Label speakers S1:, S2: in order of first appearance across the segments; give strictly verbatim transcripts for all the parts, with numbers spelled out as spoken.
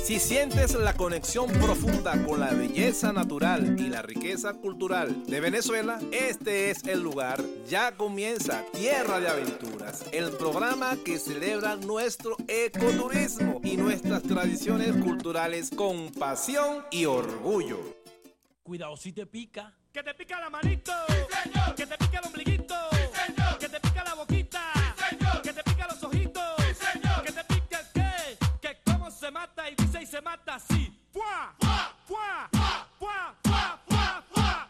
S1: Si sientes la conexión profunda con la belleza natural y la riqueza cultural de Venezuela, este es el lugar. Ya comienza Tierra de Aventuras, el programa que celebra nuestro ecoturismo y nuestras tradiciones culturales con pasión y orgullo.
S2: Cuidado si te pica.
S3: Que te pica la manito.
S4: Sí, señor.
S3: Que te pica el ombliguito.
S4: Sí, señor.
S3: Que te pica la boquita.
S4: Sí, señor.
S3: Que te pica los ojitos.
S4: Sí, señor.
S3: Que te pica el qué. Que cómo se mata y dice y se mata así. ¡Fua!
S4: ¡Fua!
S3: ¡Fua!
S4: ¡Fua!
S3: ¡Fua!
S4: ¡Fua! ¡Fua! ¡Fua!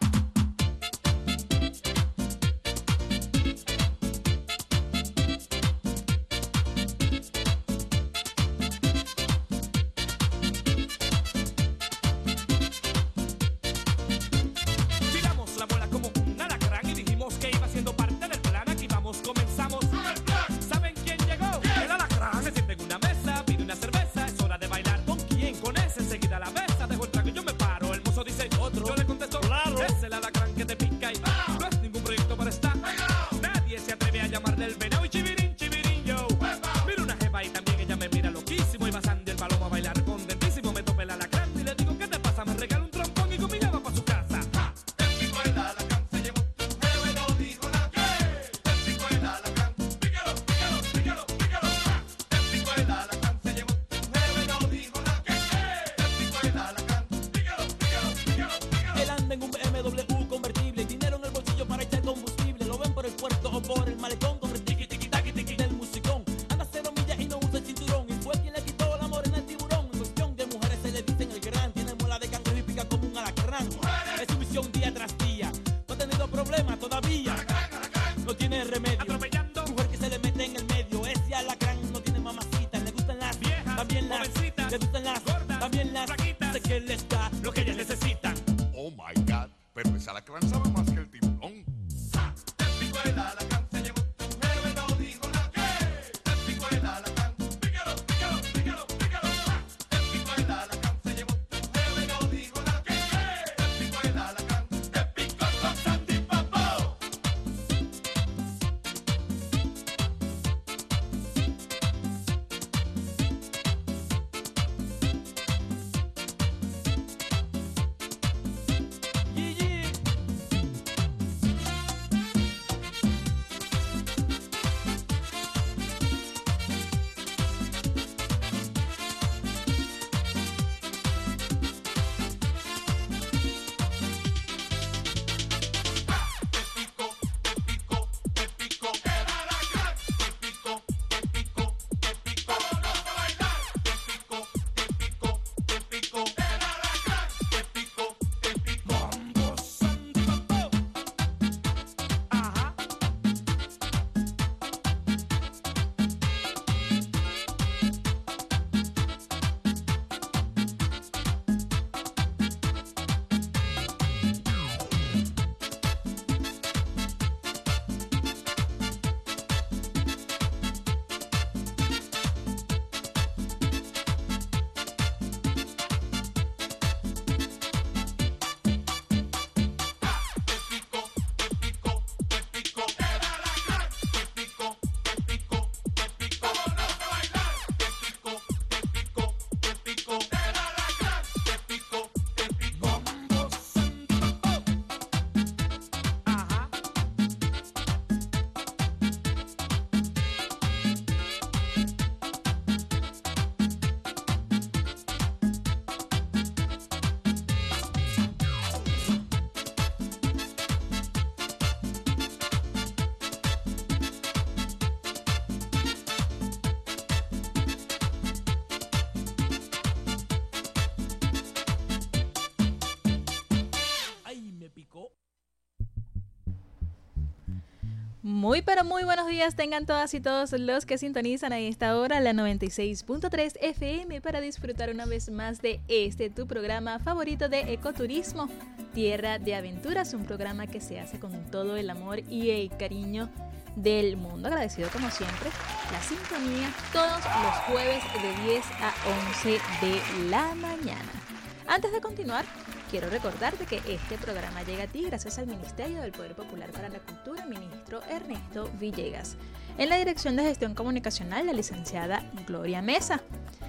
S3: Tiramos la bola como un alacrán y dijimos que iba siendo parte del plan. Aquí vamos, comenzamos.
S4: ¡Con el plan!
S3: ¿Saben quién llegó?
S4: ¿Quién?
S3: El alacrán. Se siente en una mesa, pide una cerveza. Es hora de bailar. ¿Con quién? Con ese. Enseguida la besa. Dejo el trago y yo me paro. El mozo dice otro. Yo le contesto,
S2: Claro.
S3: es el alacrán que te pica y
S4: ¡Ah!
S3: no es ningún proyecto para estar.
S4: ¡Pegao!
S3: Nadie se atreve a llamarle el venado y chivirín, chivirín, yo.
S4: ¡Huepa!
S3: Mira una jeva y también ella me mira loquísimo. Y va Sandy el paloma a bailar contentísimo. Me tope el alacrán y le digo, ¿qué te pasa? Me regala un trompón y con mi llama pa' su casa.
S4: ¡Ja! El pico el alacrán se llevó tu jeve, no dijo nada. El pico el alacrán, pícalo, pícalo, pícalo, pícalo. ¡Ja! El pico el alacrán se llevó tu jeve, no dijo nada. El pico el alacrán, pícalo, pícalo, pícalo, pícalo.
S2: Él anda en un B M W convertible, dinero en el bolsillo para echar combustible. Lo ven por el puerto o por el malecón con el tiqui tiqui taqui tiqui del musicón. Anda cero millas y no usa el cinturón. Y fue quien le quitó la morena al tiburón. En cuestión de mujeres se le dicen el gran. Tiene muela de cangrejo y pica como un alacrán.
S4: Mujeres.
S2: Es su misión día tras día. No ha tenido problemas todavía.
S4: Alacrán, alacrán,
S2: No tiene remedio.
S3: Atropellando.
S2: Mujer que se le mete en el medio. Ese alacrán no tiene mamacita. Le gustan las
S3: Viejas,
S2: también las
S3: jovencitas,
S2: le gustan las
S3: gordas,
S2: también las
S3: flaquitas.
S2: sé que les da
S3: Lo que ellas necesitan.
S5: Oh my God, pero ese alacrán sabe más que el tiburón.
S4: ¡ja! El pico el alacrán se llevó tu jeve, no dijo nada. El pico el alacrán, pícalo, pícalo, pícalo, pícalo. ¡Ja! El pico el alacrán se llevó tu jeve, no dijo nada. El pico el alacrán, te picó con Sandy Papo.
S2: Gigi.
S4: Te pico, te pico, te pico el alacrán. Te pico, te pico, te pico. Vámonos a bailar. Te pico, te pico, te pico el alacrán. Te pico, te pico.
S3: Mambo Sandy Papo. Ajá.
S4: Te pico, te pico, te pico el alacrán. Te pico, te pico, te pico. Vámonos a bailar. Te pico, te pico, te pico el alacrán. Te pico, te pico.
S3: Mambo Sandy Papo. Ajá.
S2: Ay, me picó.
S6: Muy pero muy buenos días tengan todas y todos los que sintonizan a esta hora la noventa y seis punto tres F M para disfrutar una vez más de este tu programa favorito de ecoturismo, Tierra de Aventuras, un programa que se hace con todo el amor y el cariño del mundo. Agradecido como siempre la sintonía todos los jueves de diez a once de la mañana. Antes de continuar, quiero recordarte que este programa llega a ti gracias al Ministerio del Poder Popular para la Cultura, ministro Ernesto Villegas. En la Dirección de Gestión Comunicacional, la licenciada Gloria Mesa.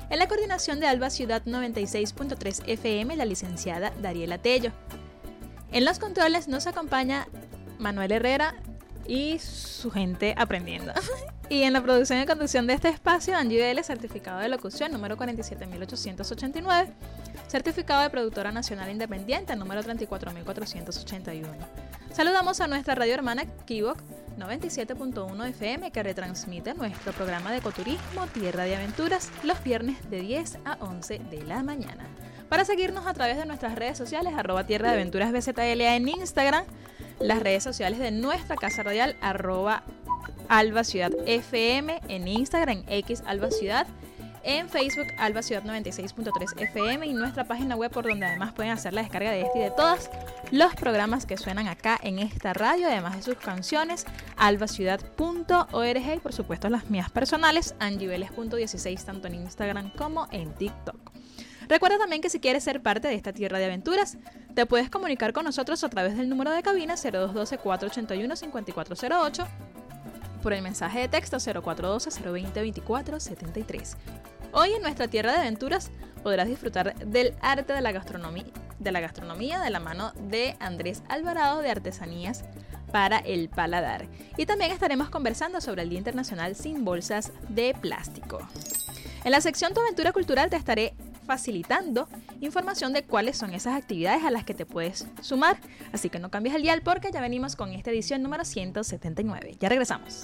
S6: En la coordinación de Alba Ciudad noventa y seis punto tres F M, la licenciada Dariela Tello. En los controles nos acompaña Manuel Herrera y su gente aprendiendo. Y en la producción y conducción de este espacio, Angie Vélez, certificado de locución número cuarenta y siete mil ochocientos ochenta y nueve, certificado de productora nacional independiente número treinta y cuatro mil cuatrocientos ochenta y uno. Saludamos a nuestra radio hermana Kibok noventa y siete punto uno F M, que retransmite nuestro programa de ecoturismo Tierra de Aventuras los viernes de diez a once de la mañana. Para seguirnos a través de nuestras redes sociales, arroba Tierra de Aventuras B Z L A en Instagram, las redes sociales de nuestra casa radial, arroba Alba Ciudad F M en Instagram, en X Alba Ciudad, en Facebook Alba Ciudad noventa y seis punto tres F M y nuestra página web, por donde además pueden hacer la descarga de este y de todos los programas que suenan acá en esta radio, además de sus canciones, albaciudad punto org y por supuesto las mías personales, angieveles punto dieciséis, tanto en Instagram como en TikTok. Recuerda también que si quieres ser parte de esta Tierra de Aventuras, te puedes comunicar con nosotros a través del número de cabina cero dos uno dos, cuatro ocho uno, cinco cuatro cero ocho, por el mensaje de texto cero cuatro uno dos, cero dos cero, veinticuatro setenta y tres. Hoy en nuestra Tierra de Aventuras podrás disfrutar del arte de la gastronomía, de la gastronomía de la mano de Andrés Alvarado de Artesanías para el Paladar. Y también estaremos conversando sobre el Día Internacional sin Bolsas de Plástico. En la sección Tu Aventura Cultural te estaré facilitando información de cuáles son esas actividades a las que te puedes sumar. Así que no cambies el dial porque ya venimos con esta edición número ciento setenta y nueve. Ya regresamos.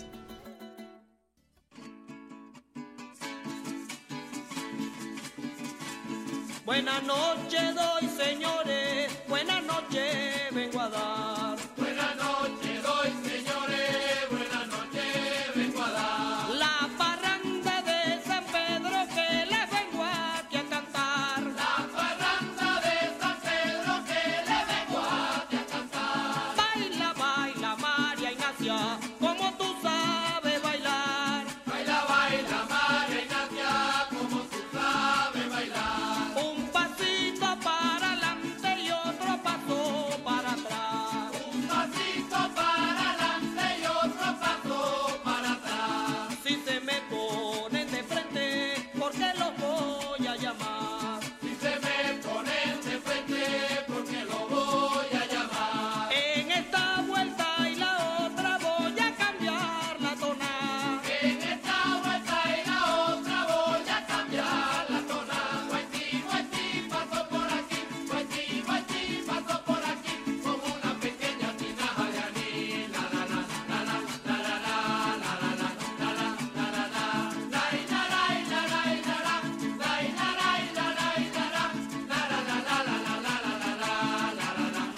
S2: Buenas noches doy, señores, buenas noches vengo a dar.
S4: Buenas noches doy, señores, buenas noches vengo a dar.
S2: La parranda de San Pedro que les vengo aquí a cantar.
S4: La parranda de San Pedro que le vengo aquí a cantar.
S2: Baila, baila, María Ignacia, como tú sabes bailar.
S4: Baila, baila, María Ignacia, como tú sabes bailar.
S2: Un pasito para adelante y otro paso para atrás.
S4: Un pasito para adelante y otro paso para atrás.
S2: Si se me ponen de frente, porque los voy a llamar.
S4: Si se me ponen de frente, porque lo voy a llamar.
S2: En esta vuelta y la otra voy a cambiar la tona.
S4: En esta vuelta y la otra voy a cambiar la tona. Guaití, guaití, paso por aquí. Guaití, guaití, paso por aquí. Como una pequeña tinaja de anís. La la la la la la la la la la la la la la la la. La la la la la la la la. La la la la la la la. La la la la la la la la la la. La la la la la la la la la la la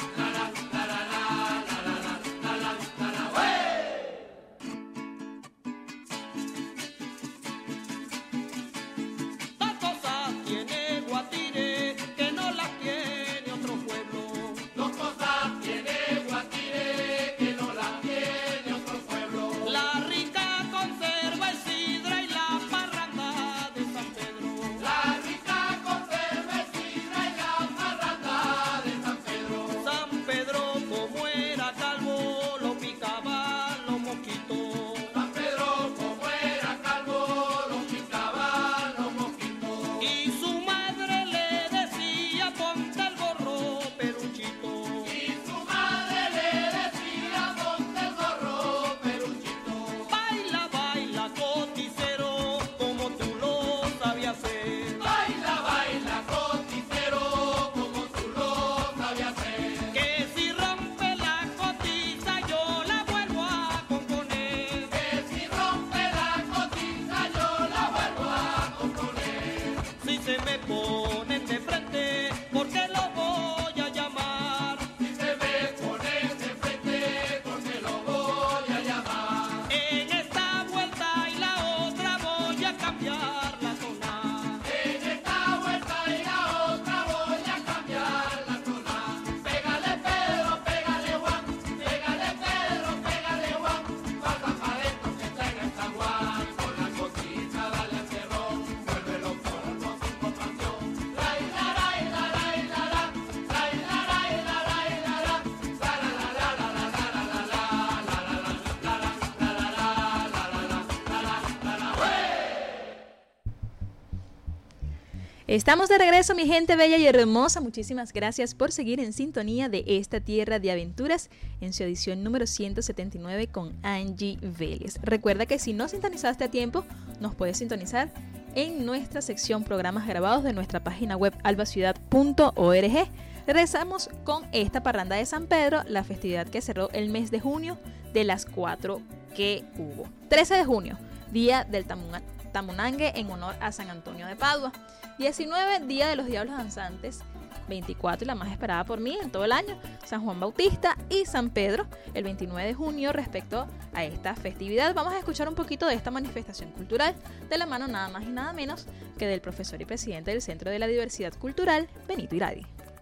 S4: la la la.
S2: Dos cosas tiene Guatire que no las tiene otro pueblo.
S4: Dos cosas tiene Guatire que no las tiene otro pueblo.
S2: La rica conserva el sidra y la parranda de San Pedro.
S4: La rica conserva el sidra y la parranda de San Pedro.
S2: San Pedro, como era calvo, lo picaban los mosquitos.
S4: San Pedro, como era calvo, lo picaban los mosquitos.
S2: Y su madre le decía, ponte el gorro, peruchito.
S4: Y su madre le decía, ponte el gorro, peruchito.
S2: Baila, baila, coticero, como tú lo sabías hacer.
S4: Baila, baila, coticero, como tú lo sabías hacer.
S2: Que si rompe la cotiza yo la vuelvo a componer.
S4: Que si rompe la cotiza yo la vuelvo a componer.
S2: Si se me ponen de frente, porque lo voy a llamar.
S4: Si se me ponen de frente, porque lo voy a llamar.
S2: En esta vuelta y la otra voy a cambiar la zona.
S4: En esta vuelta y la otra voy a cambiar la zona. Pégale Pedro, pégale Juan. Pégale Pedro, pégale Juan. Pasa pa' dentro que está en el San Juan. Con la cosita dale al cerrón. Vuelve los polvos sin compasión.
S6: Estamos de regreso, mi gente bella y hermosa. Muchísimas gracias por seguir en sintonía de esta tierra de aventuras en su edición número ciento setenta y nueve con Angie Vélez. Recuerda que si no sintonizaste a tiempo, nos puedes sintonizar en nuestra sección programas grabados de nuestra página web alba ciudad punto org. Regresamos con esta parranda de San Pedro, la festividad que cerró el mes de junio de las cuatro que hubo. trece de junio, día del Tamunga, Tamunangue en honor a San Antonio de Padua. diecinueve, Día de los Diablos Danzantes. veinticuatro, y la más esperada por mí en todo el año, San Juan Bautista y San Pedro, el veintinueve de junio respecto a esta festividad. Vamos a escuchar un poquito de esta manifestación cultural de la mano nada más y nada menos que del profesor y presidente del Centro de la Diversidad Cultural, Benito Iradi.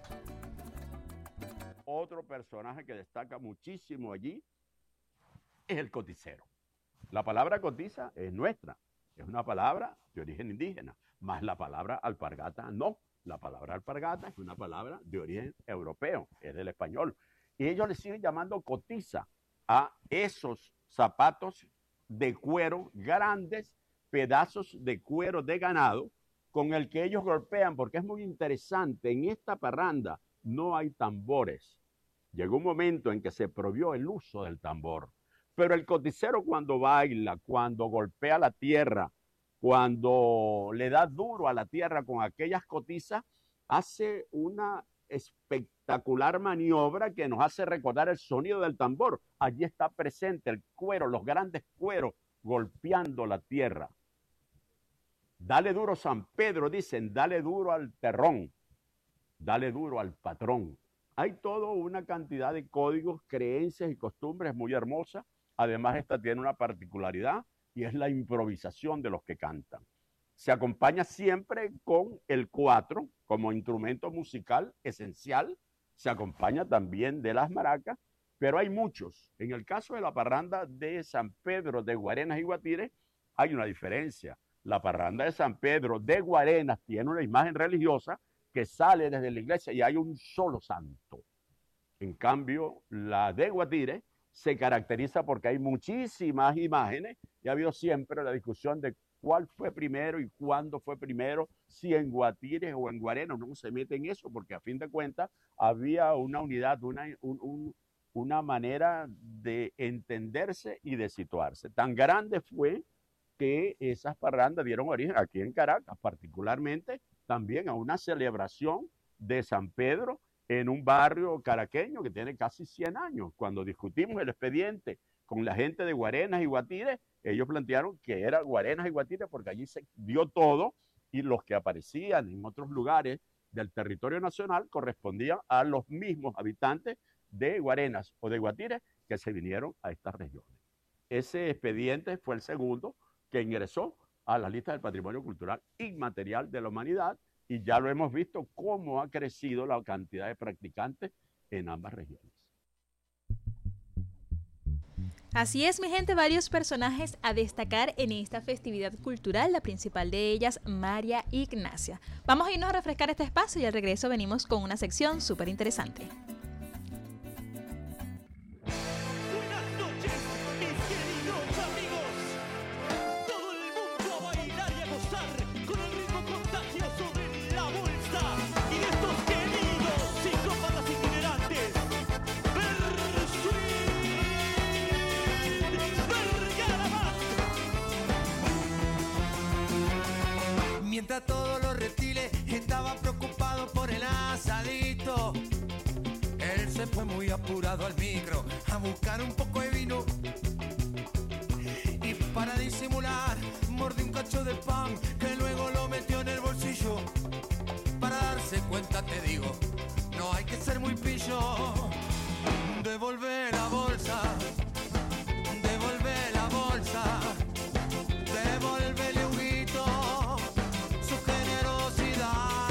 S7: Otro personaje que destaca muchísimo allí es el coticero. La palabra cotiza es nuestra, es una palabra de origen indígena, más la palabra alpargata no. La palabra alpargata es una palabra de origen europeo, es del español. Y ellos le siguen llamando cotiza a esos zapatos de cuero, grandes pedazos de cuero de ganado, con el que ellos golpean, porque es muy interesante, en esta parranda no hay tambores. Llegó un momento en que se prohibió el uso del tambor, pero el coticero cuando baila, cuando golpea la tierra, cuando le da duro a la tierra con aquellas cotizas, hace una espectacular maniobra que nos hace recordar el sonido del tambor. Allí está presente el cuero, los grandes cueros golpeando la tierra. Dale duro San Pedro, dicen, dale duro al terrón, dale duro al patrón. Hay toda una cantidad de códigos, creencias y costumbres muy hermosas. Además, esta tiene una particularidad, y es la improvisación de los que cantan. Se acompaña siempre con el cuatro como instrumento musical esencial, se acompaña también de las maracas, pero hay muchos. En el caso de la parranda de San Pedro de Guarenas y Guatire, hay una diferencia. La parranda de San Pedro de Guarenas tiene una imagen religiosa que sale desde la iglesia y hay un solo santo. En cambio, la de Guatire se caracteriza porque hay muchísimas imágenes y ha habido siempre la discusión de cuál fue primero y cuándo fue primero, si en Guatire o en Guarenas. No se mete en eso porque a fin de cuentas había una unidad, una, un, un, una manera de entenderse y de situarse. Tan grande fue que esas parrandas dieron origen aquí en Caracas, particularmente también a una celebración de San Pedro en un barrio caraqueño que tiene casi cien años. Cuando discutimos el expediente con la gente de Guarenas y Guatire, ellos plantearon que era Guarenas y Guatire porque allí se dio todo y los que aparecían en otros lugares del territorio nacional correspondían a los mismos habitantes de Guarenas o de Guatire que se vinieron a estas regiones. Ese expediente fue el segundo que ingresó a la lista del Patrimonio Cultural Inmaterial de la Humanidad, y ya lo hemos visto cómo ha crecido la cantidad de practicantes en ambas regiones.
S6: Así es, mi gente, varios personajes a destacar en esta festividad cultural, la principal de ellas, María Ignacia. Vamos a irnos a refrescar este espacio y al regreso venimos con una sección súper interesante.
S2: Buenas noches, mis queridos amigos. Todo el mundo a bailar y a gozar con el ritmo contagioso de la bolsa y de estos queridos psicópatas itinerantes. Bersuit Vergara.
S8: Mientras todos los reptiles estaban preocupados por el asadito, él se fue muy apurado al micro a buscar un poco de vino. Y para disimular, mordió un cacho de pan que luego lo metió en el bolsillo. Para darse cuenta, te digo, no hay que ser muy pillo. Devolvé la bolsa, devolvé la bolsa, devolvéle Huguito su generosidad.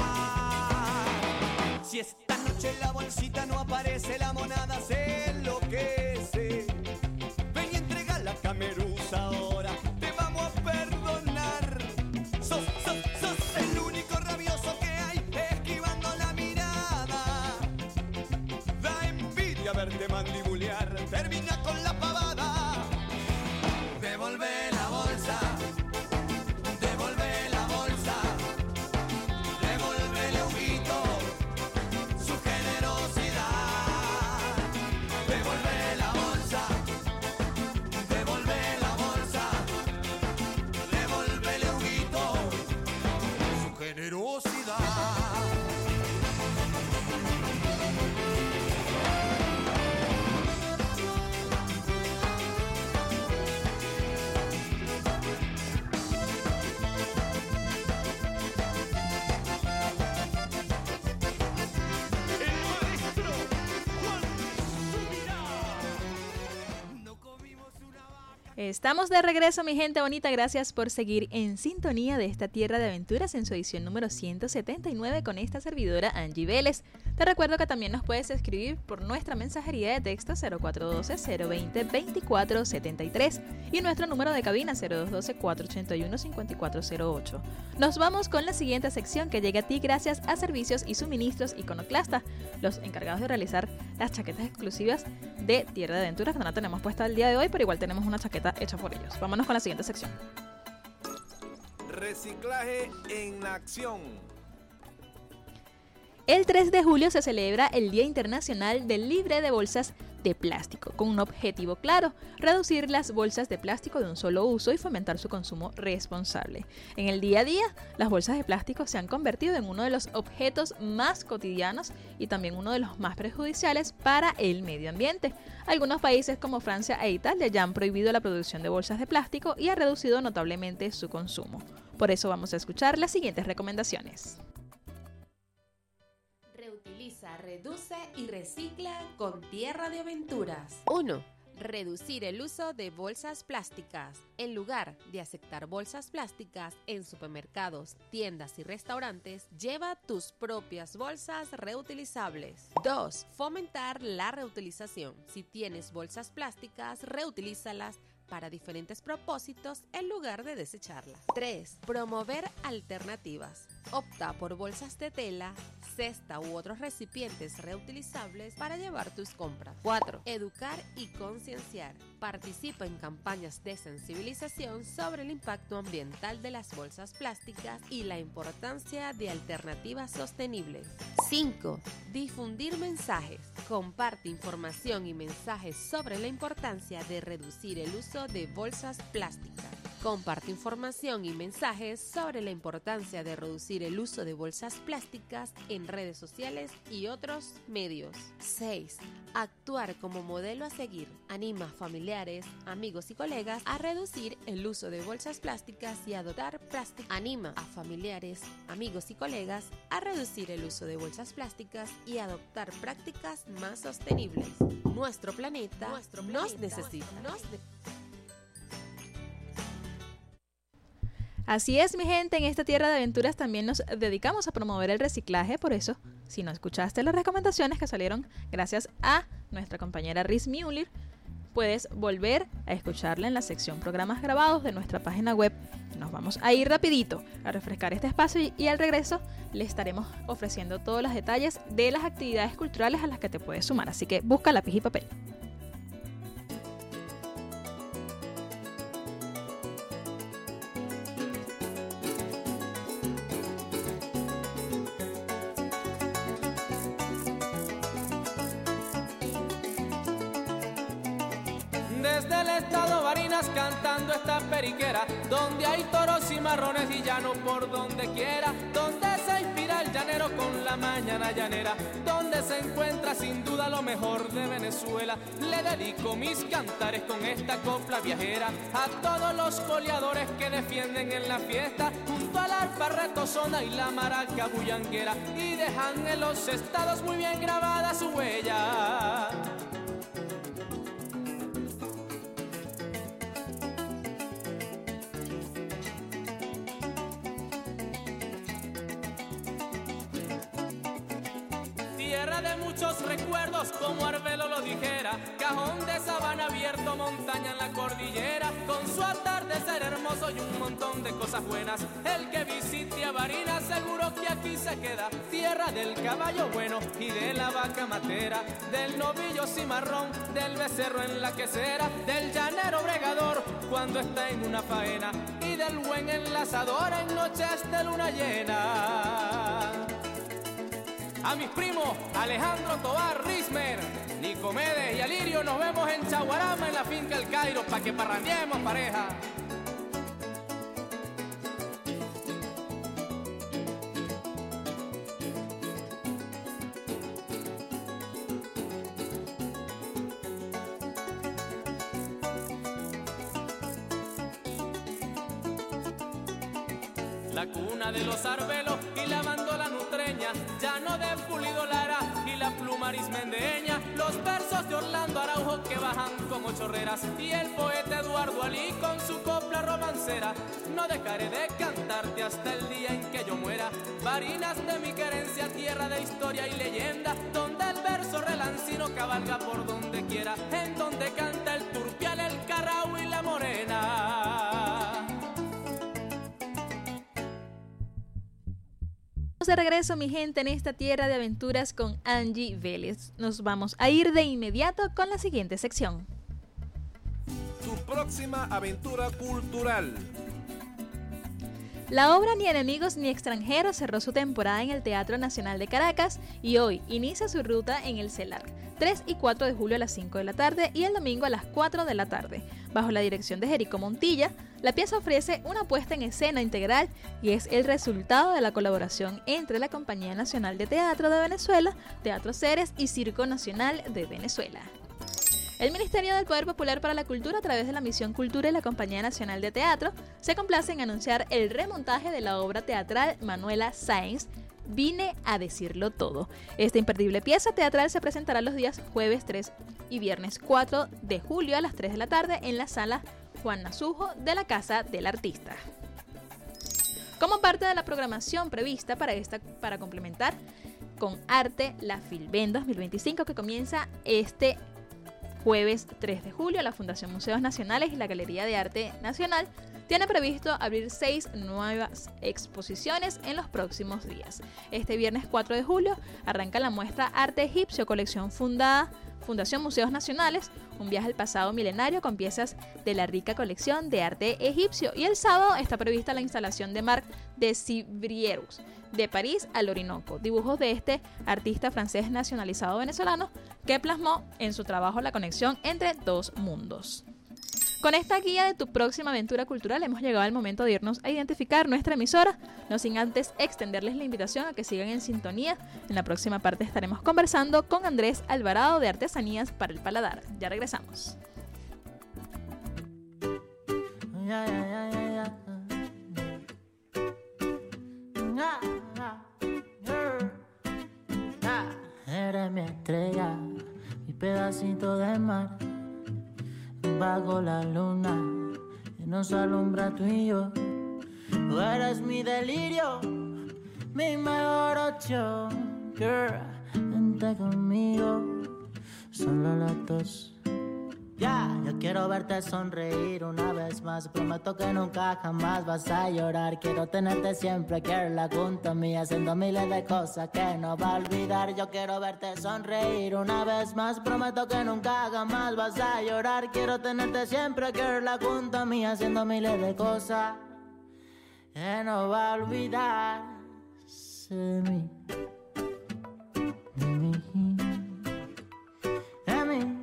S2: Si esta noche en la bolsita no aparece, la monada se enloquece. Ven y entrega la cameruza ahora, te vamos a perdonar. Sos, sos, sos el único rabioso que hay, esquivando la mirada. Da envidia verte mandibulear, termina con la pavada.
S8: Devolvé la bolsa, devolvé la bolsa, ciudad.
S6: Estamos de regreso, mi gente bonita. Gracias por seguir en sintonía de esta tierra de aventuras en su edición número ciento setenta y nueve con esta servidora Angie Vélez. Te recuerdo que también nos puedes escribir por nuestra mensajería de texto cero cuatro uno dos, cero dos cero, veinticuatro setenta y tres y nuestro número de cabina cero dos uno dos, cuatro ocho uno, cinco cuatro cero ocho. Nos vamos con la siguiente sección que llega a ti gracias a Servicios y Suministros Iconoclasta, los encargados de realizar las chaquetas exclusivas de Tierra de Aventuras, que no la tenemos puesta el día de hoy, pero igual tenemos una chaqueta hecha por ellos. Vámonos con la siguiente sección.
S1: Reciclaje en acción.
S6: El tres de julio se celebra el Día Internacional del Libre de Bolsas de Plástico, con un objetivo claro: reducir las bolsas de plástico de un solo uso y fomentar su consumo responsable. En el día a día, las bolsas de plástico se han convertido en uno de los objetos más cotidianos y también uno de los más perjudiciales para el medio ambiente. Algunos países como Francia e Italia ya han prohibido la producción de bolsas de plástico y ha reducido notablemente su consumo. Por eso vamos a escuchar las siguientes recomendaciones.
S9: Reutiliza, reduce y recicla con Tierra de Aventuras. uno. Reducir el uso de bolsas plásticas. En lugar de aceptar bolsas plásticas en supermercados, tiendas y restaurantes, lleva tus propias bolsas reutilizables. dos. Fomentar la reutilización. Si tienes bolsas plásticas, reutilízalas para diferentes propósitos en lugar de desecharlas. tres. Promover alternativas. Opta por bolsas de tela, cesta u otros recipientes reutilizables para llevar tus compras. cuatro. Educar y concienciar. Participa en campañas de sensibilización sobre el impacto ambiental de las bolsas plásticas y la importancia de alternativas sostenibles. cinco. Difundir mensajes. Comparte información y mensajes sobre la importancia de reducir el uso de bolsas plásticas. Comparte información y mensajes sobre la importancia de reducir el uso de bolsas plásticas en redes sociales y otros medios. seis. Actuar como modelo a seguir. Anima a familiares, amigos y colegas a reducir el uso de bolsas plásticas y adoptar prácticas. Anima a familiares, amigos y colegas a reducir el uso de bolsas plásticas y adoptar prácticas más sostenibles. Nuestro planeta, Nuestro planeta nos necesita. Nos ne-
S6: Así es, mi gente, en esta tierra de aventuras también nos dedicamos a promover el reciclaje. Por eso, si no escuchaste las recomendaciones que salieron gracias a nuestra compañera Riz Mueller, puedes volver a escucharla en la sección programas grabados de nuestra página web. Nos vamos a ir rapidito a refrescar este espacio y, y al regreso le estaremos ofreciendo todos los detalles de las actividades culturales a las que te puedes sumar. Así que busca lápiz y papel.
S2: Desde el estado Barinas cantando esta periquera, donde hay toros y marrones y llano por donde quiera, donde se inspira el llanero con la mañana llanera, donde se encuentra sin duda lo mejor de Venezuela. Le dedico mis cantares con esta copla viajera a todos los coleadores que defienden en la fiesta, junto al arpa retozona y la maraca bullanguera, y dejan en los estados muy bien grabada su huella. Tierra de muchos recuerdos, como Arbelo lo dijera, cajón de sabana abierto, montaña en la cordillera, con su atardecer hermoso y un montón de cosas buenas. El que visite a Barinas seguro que aquí se queda. Tierra del caballo bueno y de la vaca matera, del novillo cimarrón, del becerro en la quesera, del llanero bregador cuando está en una faena, y del buen enlazador en noches de luna llena. A mis primos Alejandro Tobar Rismer, Nicomedes y Alirio, nos vemos en Chaguarama en la finca El Cairo, pa' que parrandiemos pareja. la cuna de los arbelos y la bandola nutreña, llano de Pulido Lara y la pluma arismendeña, los versos de Orlando Araujo que bajan como chorreras y el poeta Eduardo Alí con su copla romancera. No dejaré de cantarte hasta el día en que yo muera, varinas de mi querencia, tierra de historia y leyenda, donde el verso relancino cabalga por donde quiera, en donde canta el turpial, el carrao y la morena.
S6: De regreso, mi gente, en esta tierra de aventuras con Angie Vélez. Nos vamos a ir de inmediato con la siguiente sección.
S1: Tu próxima aventura cultural.
S6: La obra Ni enemigos ni extranjeros cerró su temporada en el Teatro Nacional de Caracas y hoy inicia su ruta en el CELAR, tres y cuatro de julio a las cinco de la tarde y el domingo a las cuatro de la tarde. Bajo la dirección de Jerico Montilla, la pieza ofrece una puesta en escena integral y es el resultado de la colaboración entre la Compañía Nacional de Teatro de Venezuela, Teatro Ceres y Circo Nacional de Venezuela. El Ministerio del Poder Popular para la Cultura, a través de la Misión Cultura y la Compañía Nacional de Teatro, se complace en anunciar el remontaje de la obra teatral Manuela Sáenz, Vine a decirlo todo. Esta imperdible pieza teatral se presentará los días jueves tres y viernes cuatro de julio a las tres de la tarde en la sala Juan Nasujo de la Casa del Artista. Como parte de la programación prevista para esta, para complementar con Arte La Filben dos mil veinticinco, que comienza este jueves tres de julio, la Fundación Museos Nacionales y la Galería de Arte Nacional tiene previsto abrir seis nuevas exposiciones en los próximos días. Este viernes cuatro de julio arranca la muestra Arte Egipcio, colección fundada Fundación Museos Nacionales, un viaje al pasado milenario con piezas de la rica colección de arte egipcio. Y el sábado está prevista la instalación de Marc de Cibrierus, de París al Orinoco, dibujos de este artista francés nacionalizado venezolano que plasmó en su trabajo la conexión entre dos mundos. Con esta guía de tu próxima aventura cultural hemos llegado al momento de irnos a identificar nuestra emisora, no sin antes extenderles la invitación a que sigan en sintonía. En la próxima parte estaremos conversando con Andrés Alvarado de Artesanías para el Paladar. Ya regresamos.
S10: Yeah, yeah, yeah, yeah, yeah. Eres mi estrella, mi pedacito de mar, bajo la luna que nos alumbra tú y yo. Tú eres mi delirio, mi mejor opción, girl. Vente conmigo, solo los dos. Ya, yeah, yo quiero verte sonreír una vez más. Prometo que nunca jamás vas a llorar. Quiero tenerte siempre, girl, junto a mí, haciendo miles de cosas que no va a olvidar. Yo quiero verte sonreír una vez más. Prometo que nunca jamás vas a llorar. Quiero tenerte siempre, girl, junto a mí, haciendo miles de cosas que no va a olvidar de mí. De mí. De mí.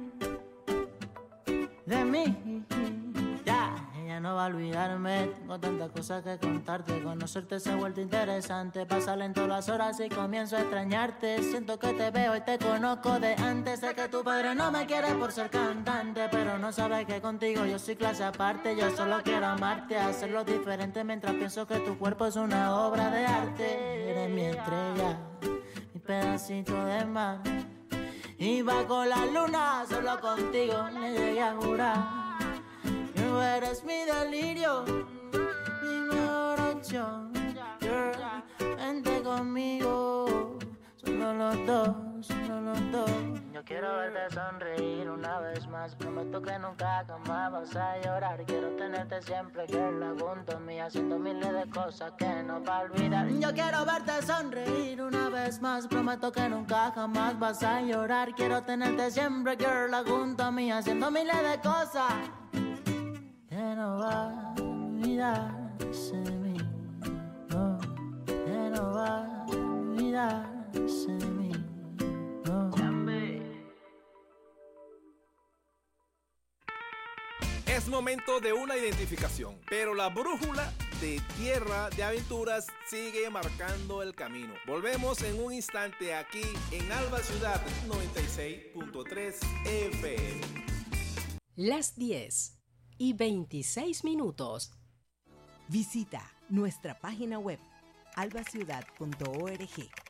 S10: De mí, ya, ella no va a olvidarme. Tengo tantas cosas que contarte. Conocerte se ha vuelto interesante. Pasan lento las horas y comienzo a extrañarte. Siento que te veo y te conozco de antes. Sé que tu padre no me quiere por ser cantante, pero no sabe que contigo yo soy clase aparte. Yo solo quiero amarte, hacerlo diferente, mientras pienso que tu cuerpo es una obra de arte. Eres mi estrella, mi pedacito de mar, y bajo la luna, solo contigo le llegué a jurar. Tú eres mi delirio, mi mejor opción, girl. Vente conmigo, solo los dos, solo los dos. Yo quiero verte sonreír una vez más. Prometo que nunca jamás vas a llorar. Quiero tenerte siempre, girl, junto a mí, haciendo miles de cosas que no va a olvidar. Yo quiero verte sonreír una vez más. Prometo que nunca jamás vas a llorar. Quiero tenerte siempre, girl, junto a mí, haciendo miles de cosas que no va a olvidarse de mí. No, que no va a olvidarse de mí. No.
S1: Es momento de una identificación, pero la brújula de Tierra de Aventuras sigue marcando el camino. Volvemos en un instante aquí en Alba Ciudad noventa y seis punto tres F M.
S11: Las diez y veintiséis minutos.
S12: Visita
S11: nuestra página web alba ciudad punto org.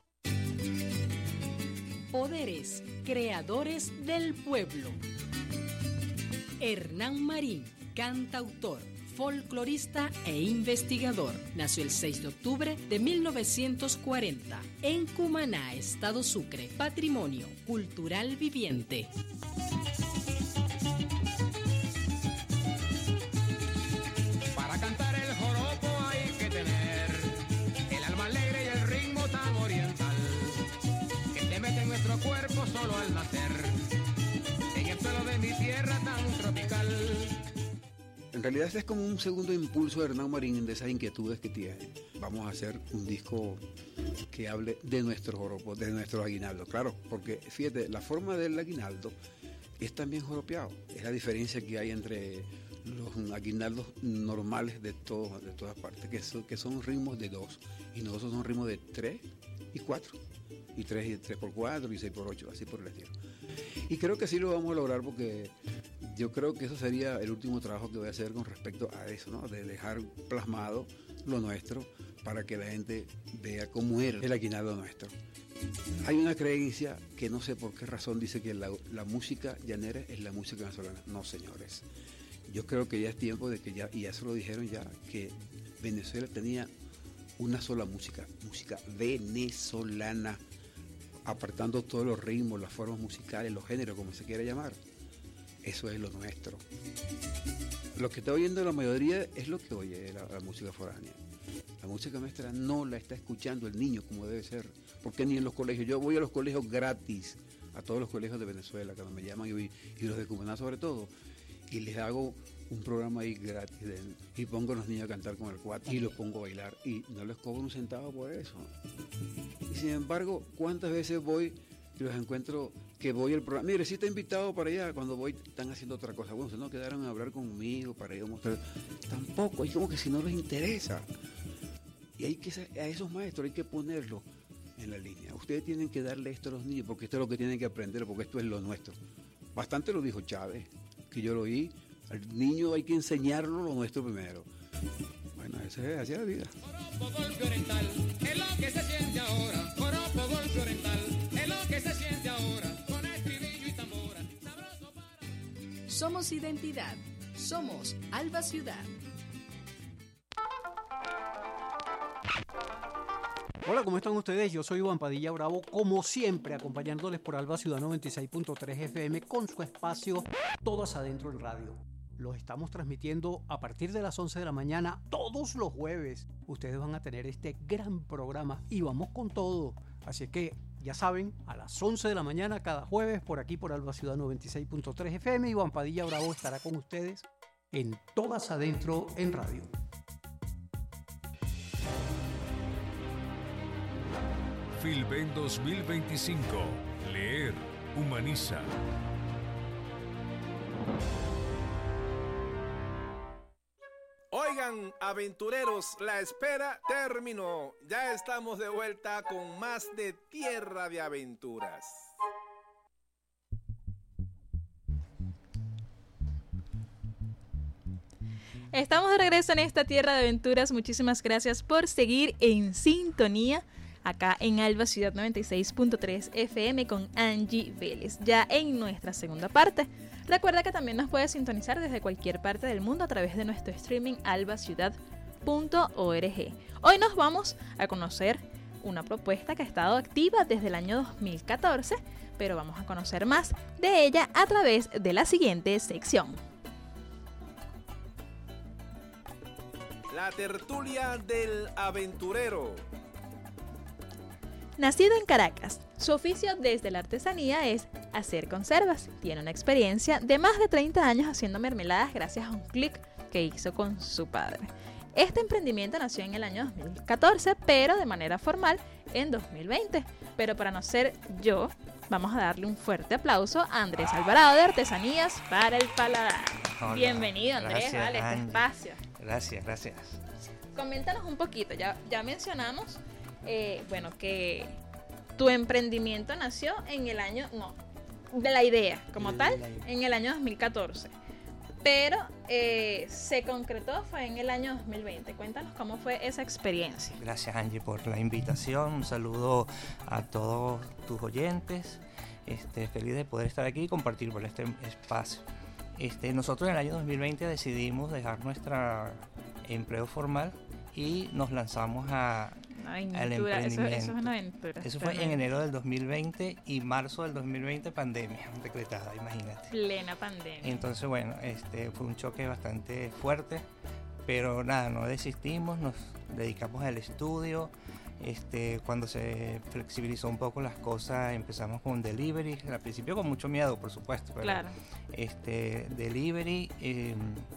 S12: Poderes, creadores del pueblo. Hernán Marín, cantautor, folclorista e investigador. Nació el seis de octubre de mil novecientos cuarenta en Cumaná, Estado Sucre. Patrimonio cultural viviente.
S13: Para cantar el joropo hay que tener el alma alegre y el ritmo tan oriental que te mete en nuestro cuerpo solo al nacer en el suelo de mi tierra tan tropical.
S14: En realidad este es como un segundo impulso de Hernán Marín de esas inquietudes que tiene. Vamos a hacer un disco que hable de nuestro joropo, de nuestro aguinaldo. Claro, porque fíjate, la forma del aguinaldo es también joropeado. Es la diferencia que hay entre los aguinaldos normales de, todo, de todas partes, que son, que son ritmos de dos. Y nosotros son ritmos de tres y cuatro. Y tres, y tres por cuatro y seis por ocho, así por el estilo. Y creo que sí lo vamos a lograr porque yo creo que eso sería el último trabajo que voy a hacer con respecto a eso, ¿no? De dejar plasmado lo nuestro para que la gente vea cómo era el aguinaldo nuestro. Hay una creencia que no sé por qué razón dice que la, la música llanera es la música venezolana. No, señores. Yo creo que ya es tiempo de que ya, y eso lo dijeron ya, que Venezuela tenía una sola música, música venezolana, apartando todos los ritmos, las formas musicales, los géneros, como se quiera llamar. Eso es lo nuestro. Lo que está oyendo la mayoría es lo que oye la, la música foránea. La música nuestra no la está escuchando el niño como debe ser. Porque ni en los colegios. Yo voy a los colegios gratis, a todos los colegios de Venezuela, cuando me llaman, y, y los de Cumaná sobre todo, y les hago un programa ahí gratis de, y pongo a los niños a cantar con el cuatro y los pongo a bailar y no les cobro un centavo por eso. Y sin embargo, ¿cuántas veces voy y los encuentro que voy al programa? Mire, si está invitado para allá, cuando voy están haciendo otra cosa. Bueno, se no quedaron a hablar conmigo para ir a mostrar. Tampoco, hay como que si no les interesa. Y hay que a esos maestros hay que ponerlos en la línea. Ustedes tienen que darle esto a los niños porque esto es lo que tienen que aprender, porque esto es lo nuestro. Bastante lo dijo Chávez, que yo lo oí. Al niño hay que enseñarlo lo nuestro primero. Bueno, esa es así la vida.
S13: Joropo golpe oriental, es lo que se siente ahora. Joropo golpe oriental, es lo que se siente ahora. Con estribillo y tambora, sabroso para...
S12: Somos identidad. Somos Alba Ciudad.
S15: Hola, ¿cómo están ustedes? Yo soy Iván Padilla Bravo, como siempre, acompañándoles por Alba Ciudad noventa y seis punto tres F M con su espacio Todas Adentro en Radio. Los estamos transmitiendo a partir de las once de la mañana todos los jueves. Ustedes van a tener este gran programa y vamos con todo. Así que ya saben, a las once de la mañana cada jueves por aquí por Alba Ciudad noventa y seis punto tres F M. Iván Padilla Bravo estará con ustedes en Todas Adentro en Radio.
S16: Filben dos mil veinticinco. Leer humaniza.
S1: Oigan, aventureros, la espera terminó. Ya estamos de vuelta con más de Tierra de Aventuras.
S6: Estamos de regreso en esta Tierra de Aventuras. Muchísimas gracias por seguir en sintonía acá en Alba Ciudad noventa y seis punto tres F M con Angie Vélez. Ya en nuestra segunda parte, recuerda que también nos puedes sintonizar desde cualquier parte del mundo a través de nuestro streaming alba ciudad punto org. Hoy nos vamos a conocer una propuesta que ha estado activa desde el año dos mil catorce, pero vamos a conocer más de ella a través de la siguiente sección.
S1: La tertulia del aventurero.
S6: Nacido en Caracas, su oficio desde la artesanía es hacer conservas. Tiene una experiencia de más de treinta años haciendo mermeladas gracias a un clic que hizo con su padre. Este emprendimiento nació en el año dos mil catorce, pero de manera formal en dos mil veinte. Pero para no ser yo, vamos a darle un fuerte aplauso a Andrés Alvarado de Artesanías para el Paladar.
S17: Hola.
S6: Bienvenido, Andrés,
S17: Gracias,
S6: vale, este
S17: Angie.
S6: espacio.
S17: Gracias, gracias.
S6: Coméntanos un poquito, ya, ya mencionamos, eh, bueno, que tu emprendimiento nació en el año, no, de la idea como
S17: De
S6: tal,
S17: la idea.
S6: en el año dos mil catorce. pero eh, se concretó fue en el año dos mil veinte. Cuéntanos cómo fue esa experiencia.
S17: Gracias, Angie, por la invitación. Un saludo a todos tus oyentes. Este, feliz de poder estar aquí y compartir por este espacio. Este, nosotros en el año dos mil veinte decidimos dejar nuestro empleo formal y nos lanzamos a, al emprendimiento. Eso, eso es una aventura. Eso fue en enero del dos mil veinte y marzo del dos mil veinte, pandemia decretada, imagínate.
S6: Plena pandemia.
S17: Entonces, bueno, este fue un choque bastante fuerte, pero nada, no desistimos, nos dedicamos al estudio. Este, cuando se flexibilizó un poco las cosas, empezamos con delivery, al principio con mucho miedo, por supuesto, pero
S6: claro.
S17: este, delivery eh,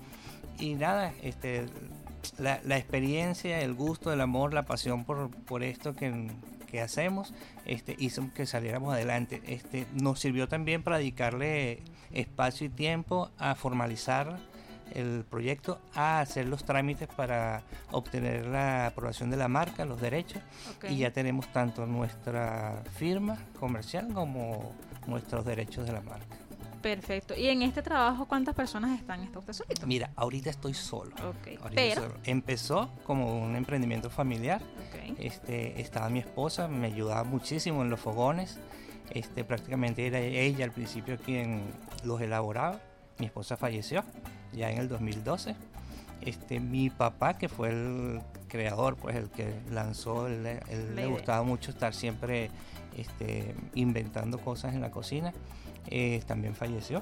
S17: y nada, este La, la experiencia, el gusto, el amor, la pasión por, por esto que, que hacemos este, hizo que saliéramos adelante. Este, nos sirvió también para dedicarle espacio y tiempo a formalizar el proyecto, a hacer los trámites para obtener la aprobación de la marca, los derechos, okay. Y ya tenemos tanto nuestra firma comercial como nuestros derechos de la marca.
S6: Perfecto. ¿Y en este trabajo cuántas personas están? ¿Está usted solito?
S17: Mira, ahorita estoy solo.
S6: Okay.
S17: Ahorita
S6: Pero
S17: solo. Empezó como un emprendimiento familiar.
S6: Okay.
S17: Este, estaba mi esposa, me ayudaba muchísimo en los fogones. Este, prácticamente era ella al principio quien los elaboraba. Mi esposa falleció ya en el dos mil doce. Este, mi papá, que fue el creador, pues el que lanzó, él, él le gustaba mucho estar siempre este, inventando cosas en la cocina. Eh, también falleció.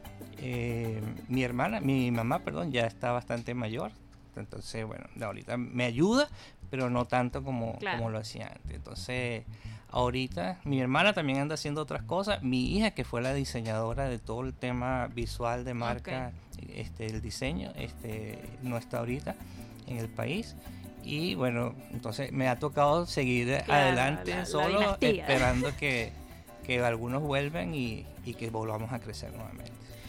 S17: Eh, mi hermana, mi mamá, perdón, ya está bastante mayor. Entonces, bueno, ahorita me ayuda, pero no tanto como, claro. como lo hacía antes. Entonces, ahorita mi hermana también anda haciendo otras cosas. Mi hija, que fue la diseñadora de todo el tema visual de marca, okay. este, el diseño, este, no está ahorita en el país. Y bueno, entonces me ha tocado seguir claro, adelante la, solo, la esperando que que algunos vuelvan y, y que volvamos a crecer nuevamente.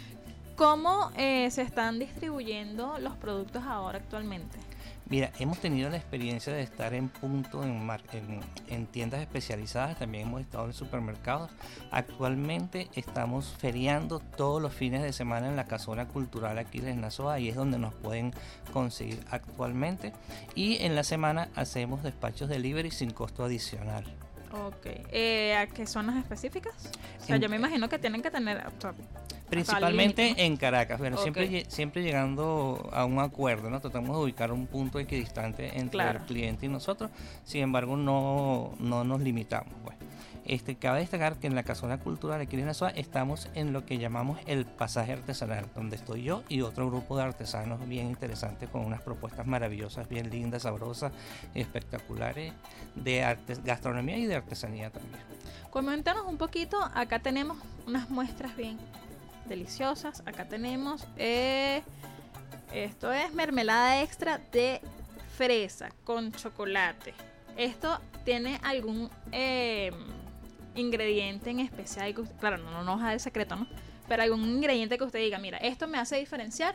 S6: ¿Cómo eh, se están distribuyendo los productos ahora actualmente?
S17: Mira, hemos tenido la experiencia de estar en punto en, mar, en, en tiendas especializadas, también hemos estado en supermercados. Actualmente estamos feriando todos los fines de semana en la Casona Cultural aquí en Nazoa, ahí es donde nos pueden conseguir actualmente. Y en la semana hacemos despachos delivery sin costo adicional.
S6: Ok. Eh, ¿A qué zonas específicas? O sea, en, yo me imagino que tienen que tener... O sea,
S17: principalmente
S6: límite, ¿no?
S17: En Caracas, pero
S6: okay.
S17: siempre, siempre llegando a un acuerdo, ¿no? Tratamos de ubicar un punto equidistante entre claro. el cliente y nosotros, sin embargo no, no nos limitamos, pues. Este, cabe destacar que en la Casona Cultural aquí en Nazoa estamos en lo que llamamos el pasaje artesanal, donde estoy yo y otro grupo de artesanos bien interesantes con unas propuestas maravillosas, bien lindas, sabrosas, espectaculares de arte, gastronomía y de artesanía también.
S6: Coméntanos un poquito, acá tenemos unas muestras bien deliciosas, acá tenemos, eh, esto es mermelada extra de fresa con chocolate. ¿Esto tiene algún... Eh, ingrediente en especial que usted, claro, no, no nos da el secreto, ¿no? Pero algún ingrediente que usted diga, mira, esto me hace diferenciar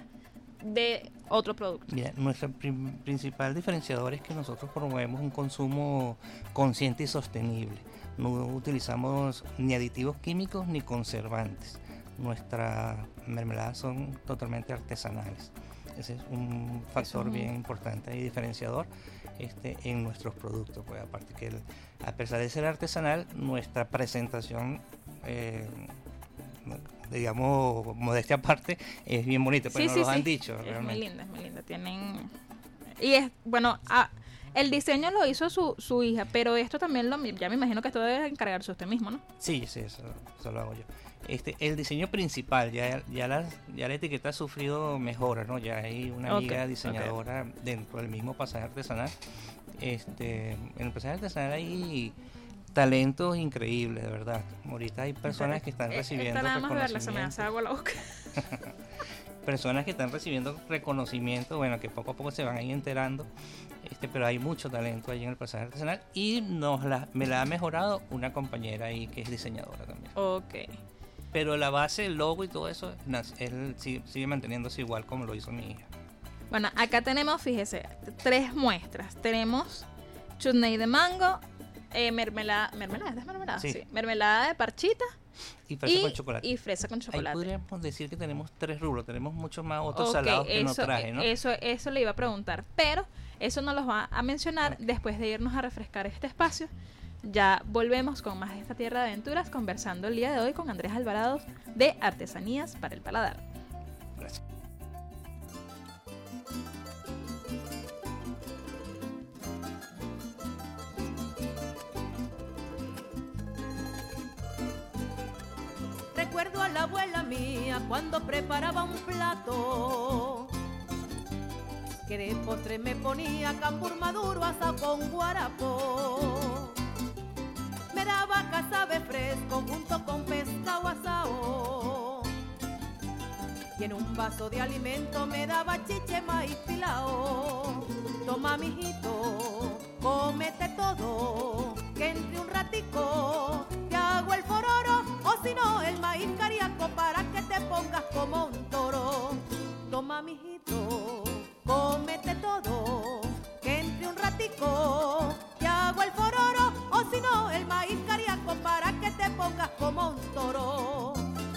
S6: de otro producto.
S17: Mira, nuestro prim- principal diferenciador es que nosotros promovemos un consumo consciente y sostenible. No utilizamos ni aditivos químicos ni conservantes. Nuestras mermeladas son totalmente artesanales. Ese es un factor es un... bien importante y diferenciador este, en nuestros productos. Pues aparte que el, a pesar de ser artesanal, nuestra presentación, eh, digamos, modestia aparte, es bien bonita. Pues sí, nos sí, lo sí. han dicho.
S6: Es
S17: realmente.
S6: muy linda, es muy linda. Tienen... Y es, bueno, a... el diseño lo hizo su, su hija, pero esto también lo... Ya me imagino que esto debe encargarse usted mismo, ¿no?
S17: Sí, sí, eso, eso lo hago yo. Este, el diseño principal, ya, ya, la, ya la etiqueta ha sufrido mejoras, ¿no? Ya hay una amiga okay, diseñadora okay. dentro del mismo pasaje artesanal. Este, en el pasaje artesanal hay talentos increíbles, de verdad. Ahorita hay personas Pero, que están recibiendo
S6: esta nada más
S17: reconocimiento.
S6: Verla, se me hace agua la boca.
S17: Personas que están recibiendo reconocimiento, bueno, que poco a poco se van a ir enterando. Este, pero hay mucho talento ahí en el pasaje artesanal y nos la, me la ha mejorado una compañera ahí que es diseñadora también.
S6: Ok.
S17: Pero la base, el logo y todo eso, él sigue, sigue manteniéndose igual como lo hizo mi hija.
S6: Bueno, acá tenemos, fíjese, tres muestras. Tenemos chutney de mango, Eh, mermelada, mermelada, ¿esta es mermelada?
S17: Sí.
S6: Sí. Mermelada de parchita
S17: Y fresa con chocolate.
S6: y fresa con chocolate.
S17: Ahí podríamos decir que tenemos tres rubros, tenemos muchos más otros
S6: Ok,
S17: salados que no
S6: eso,
S17: traje, ¿no?
S6: Eso, eso le iba a preguntar, pero eso nos los va a mencionar después de irnos a refrescar este espacio. Ya volvemos con más de esta tierra de aventuras, conversando el día de hoy con Andrés Alvarado de Artesanías para el Paladar.
S17: Gracias.
S18: Recuerdo a la abuela mía cuando preparaba un plato, que de postre me ponía cambur maduro asado con guarapo. Me daba casabe fresco junto con pescado asado, y en un vaso de alimento me daba chiche maíz pilao. Toma, mijito, cómete todo, que entre un ratico te hago el fororo, o si no el maíz cariaco para que te pongas como un toro. Toma, mijito, cómete todo, que entre un ratico te hago el fororo, o si no el maíz cariaco para que te pongas como un toro.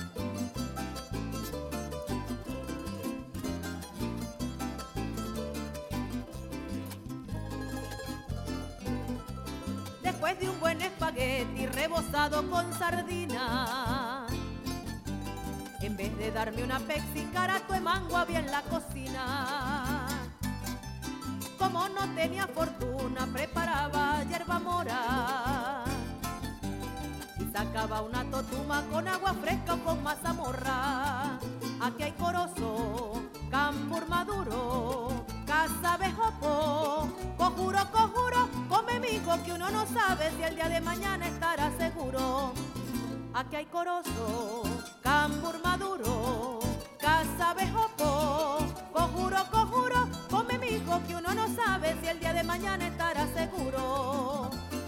S18: Después de un buen espagueti rebozado con sardina, en vez de darme una Pepsi, carato de mango había en la cocina. Como no tenía fortuna, preparaba yerba mora y sacaba una totuma con agua fresca o con mazamorra. Aquí hay corozo, cambur maduro, casabe jopo, conjuro, conjuro, come mijo que uno no sabe si el día de mañana estará seguro. Aquí hay corozo, cambur maduro, casabe jopo, conjuro, conjuro, come mijo que uno no sabe si el día de mañana estará seguro.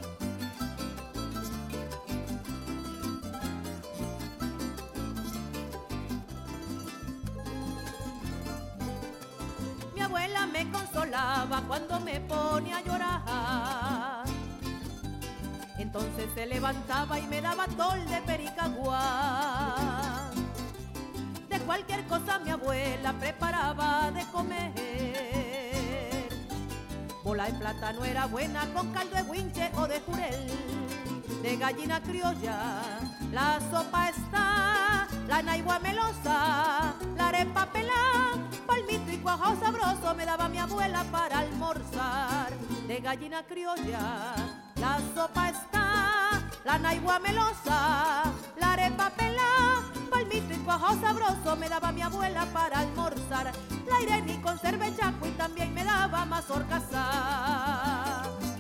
S18: Mi abuela me consolaba cuando me ponía a llorar, entonces se levantaba y me daba tol de pericaguá. De cualquier cosa mi abuela preparaba de comer. Bola de plátano era buena con caldo de guinche o de jurel. De gallina criolla la sopa está, la naigua melosa, la arepa pelá, palmito y cuajao sabroso me daba mi abuela para almorzar. De gallina criolla la sopa está, la naigua melosa, la arepa pelá, palmito y cuajao sabroso me daba mi abuela para almorzar. La irene con cervechaco y también me daba mazorca asá.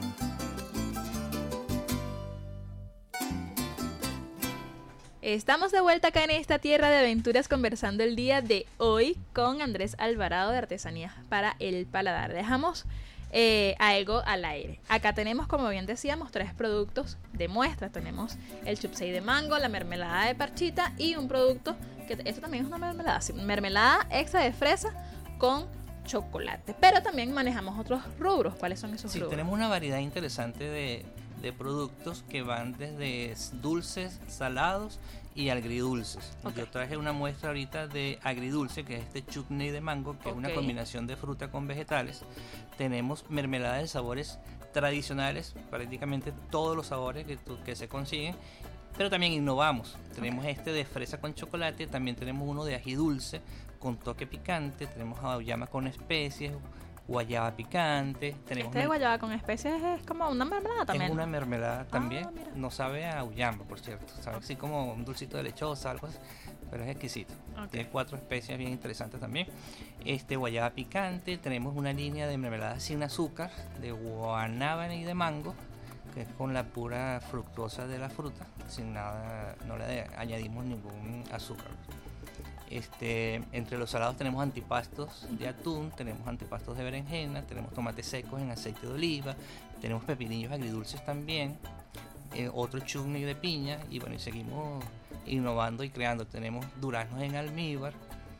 S6: Estamos de vuelta acá en esta tierra de aventuras conversando el día de hoy con Andrés Alvarado de Artesanías para el Paladar. Dejamos eh, algo al aire. Acá tenemos, como bien decíamos, tres productos de muestra. Tenemos el chupsey de mango, la mermelada de parchita y un producto que esto también es una mermelada, sí, mermelada extra de fresa con chocolate. Pero también manejamos otros rubros. ¿Cuáles son esos
S17: Sí,
S6: rubros?
S17: tenemos una variedad interesante de, de productos que van desde dulces, salados y agridulces.
S6: Okay.
S17: Yo traje una muestra ahorita de agridulce, que es este chutney de mango, que es una
S6: Ok.
S17: combinación de fruta con vegetales. Tenemos mermelada de sabores tradicionales, prácticamente todos los sabores que, tu- que se consiguen, pero también innovamos. Tenemos este de fresa con chocolate, también tenemos uno de ají dulce con toque picante, tenemos auyama con especies, guayaba picante, tenemos
S6: Este de guayaba con especies es como una mermelada también.
S17: es una mermelada también,
S6: mira.
S17: no sabe a auyama, por cierto, sabe así como un dulcito de lechosa, algo así, pero es exquisito.
S6: Ok.
S17: Tiene cuatro especias bien interesantes también. Este guayaba picante, tenemos una línea de mermelada sin azúcar, de guanábana y de mango, que es con la pura fructosa de la fruta, sin nada, no le añadimos ningún azúcar. Este, entre los salados tenemos antipastos de atún, tenemos antipastos de berenjena, tenemos tomates secos en aceite de oliva, tenemos pepinillos agridulces también, eh, otro chutney de piña, y bueno, y seguimos innovando y creando. Tenemos duraznos en almíbar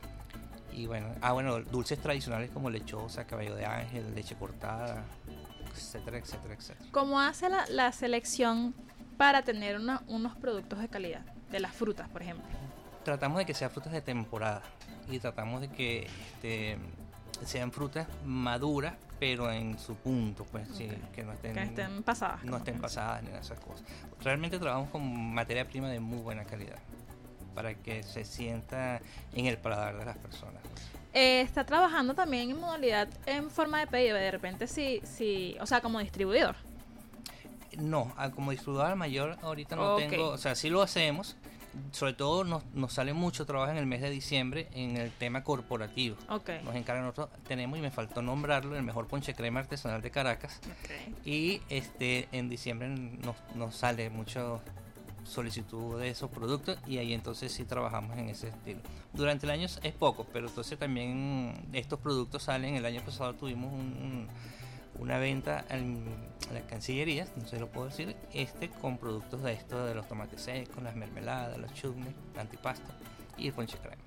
S17: y bueno, ah bueno, dulces tradicionales como lechosa, caballo de ángel, leche cortada, etcétera, etcétera, etcétera.
S6: ¿Cómo hace la, la selección para tener una, unos productos de calidad? De las frutas, por ejemplo.
S17: Tratamos de que sean frutas de temporada y tratamos de que este, sean frutas maduras, pero en su punto, pues okay. sí, que no estén,
S6: que estén pasadas.
S17: No estén pasadas ni esas cosas. Realmente trabajamos con materia prima de muy buena calidad para que se sienta en el paladar de las personas.
S6: Eh, está trabajando también en modalidad en forma de pedido, de repente sí, sí, o sea, como distribuidor.
S17: No, como distribuidor mayor ahorita no okay. tengo, o sea, sí lo hacemos, sobre todo nos, nos sale mucho trabajo en el mes de diciembre en el tema corporativo.
S6: Okay.
S17: Nos encargan nosotros, tenemos, y me faltó nombrarlo, el mejor ponche crema artesanal de Caracas.
S6: Okay.
S17: Y este en diciembre nos, nos sale mucho solicitud de esos productos y ahí entonces sí trabajamos en ese estilo. Durante el año es poco, pero entonces también estos productos salen. El año pasado tuvimos un, un, una venta en las cancillerías, no sé lo puedo decir, este con productos de estos, de los tomates secos, las mermeladas, los chutneys, la antipasta y el ponche crema.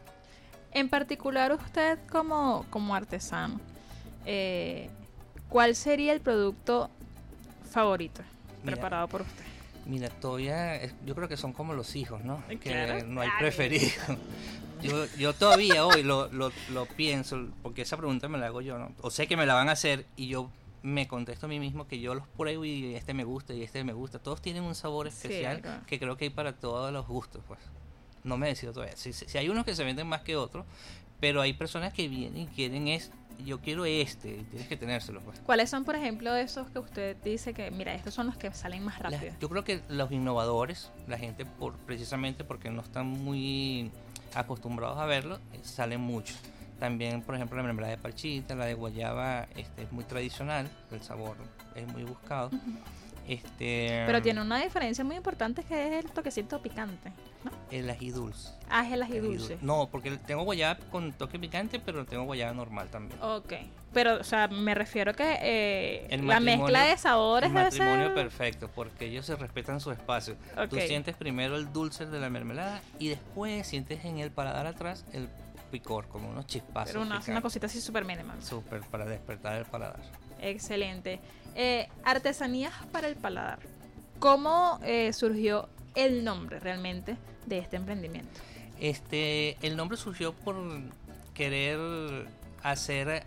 S6: En particular usted como, como artesano, eh, ¿cuál sería el producto favorito mira, preparado por usted?
S17: Mira, todavía, yo creo que son como los hijos, ¿no?
S6: Claro,
S17: que no hay
S6: claro.
S17: preferido. Yo, yo todavía hoy lo, lo, lo pienso, porque esa pregunta me la hago yo, ¿no? O sé que me la van a hacer y yo me contesto a mí mismo que yo los pruebo y este me gusta y este me gusta. Todos tienen un sabor especial sí, claro. que creo que hay para todos los gustos, pues. No me decido todavía. Si, si hay unos que se venden más que otros, pero hay personas que vienen y quieren es, yo quiero este, y tienes que tenérselo, pues.
S6: ¿Cuáles son, por ejemplo, esos que usted dice que, mira, estos son los que salen más rápido?
S17: La, yo creo que los innovadores, la gente por precisamente porque no están muy acostumbrados a verlo, eh, salen mucho. También, por ejemplo, la mermelada de parchita, la de guayaba, este, es muy tradicional, el sabor es muy buscado. Uh-huh. Este,
S6: pero tiene una diferencia muy importante que es el toquecito picante, ¿no?
S17: El ají dulce.
S6: Ah, es el ají dulce.
S17: No, porque tengo guayaba con toque picante, pero tengo guayaba normal también.
S6: Ok, pero, o sea, me refiero que eh, la mezcla de sabores debe ser...
S17: El matrimonio perfecto, porque ellos se respetan su espacio. Okay. Tú sientes primero el dulce de la mermelada y después sientes en el paladar atrás el picor, como unos chispazos.
S6: Pero una, una cosita así súper mínima.
S17: Súper, para despertar el paladar.
S6: Excelente. Eh, artesanías para el paladar. ¿Cómo eh, surgió el nombre realmente de este emprendimiento?
S17: Este, el nombre surgió por querer hacer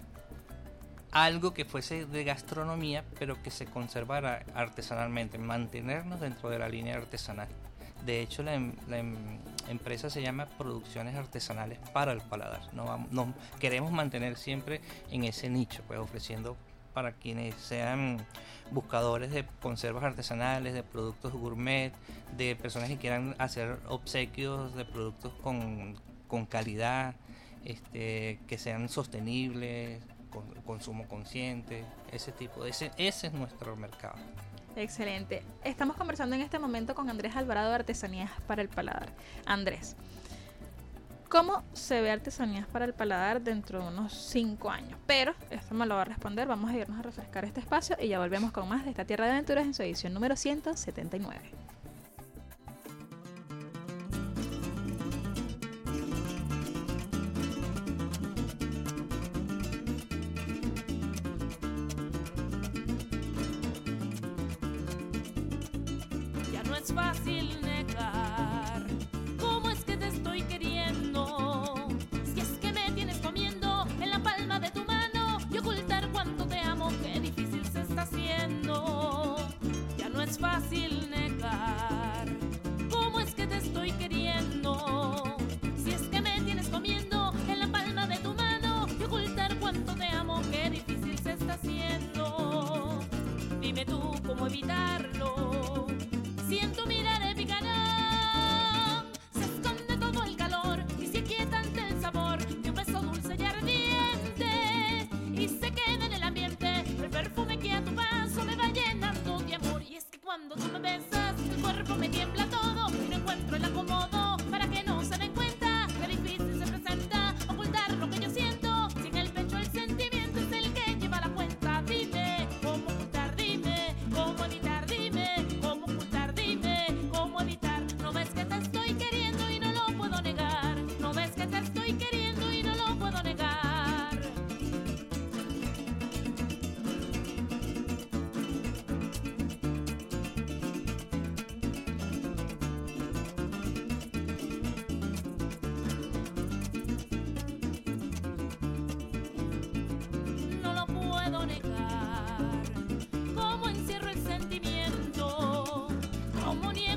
S17: algo que fuese de gastronomía, pero que se conservara artesanalmente, mantenernos dentro de la línea artesanal. De hecho, la, la em, empresa se llama Producciones Artesanales para el Paladar. No, no queremos mantener siempre en ese nicho, pues ofreciendo para quienes sean buscadores de conservas artesanales, de productos gourmet, de personas que quieran hacer obsequios de productos con, con calidad, este, que sean sostenibles, con consumo consciente, ese tipo, ese, ese es nuestro mercado.
S6: Excelente. Estamos conversando en este momento con Andrés Alvarado de Artesanías para el Paladar. Andrés, ¿cómo se ve Artesanías para el Paladar dentro de unos cinco años? Pero esto me lo va a responder. Vamos a irnos a refrescar este espacio y ya volvemos con más de esta Tierra de Aventuras en su edición número ciento setenta y nueve.
S19: Ya no es fácil negar cómo es que te estoy queriendo. Si es que me tienes comiendo en la palma de tu mano y ocultar cuánto te amo, qué difícil se está haciendo. Ya no es fácil negar cómo es que te estoy queriendo. Si es que me tienes comiendo en la palma de tu mano y ocultar cuánto te amo, qué difícil se está haciendo. Dime tú cómo evitarlo. Si en tu mirar picará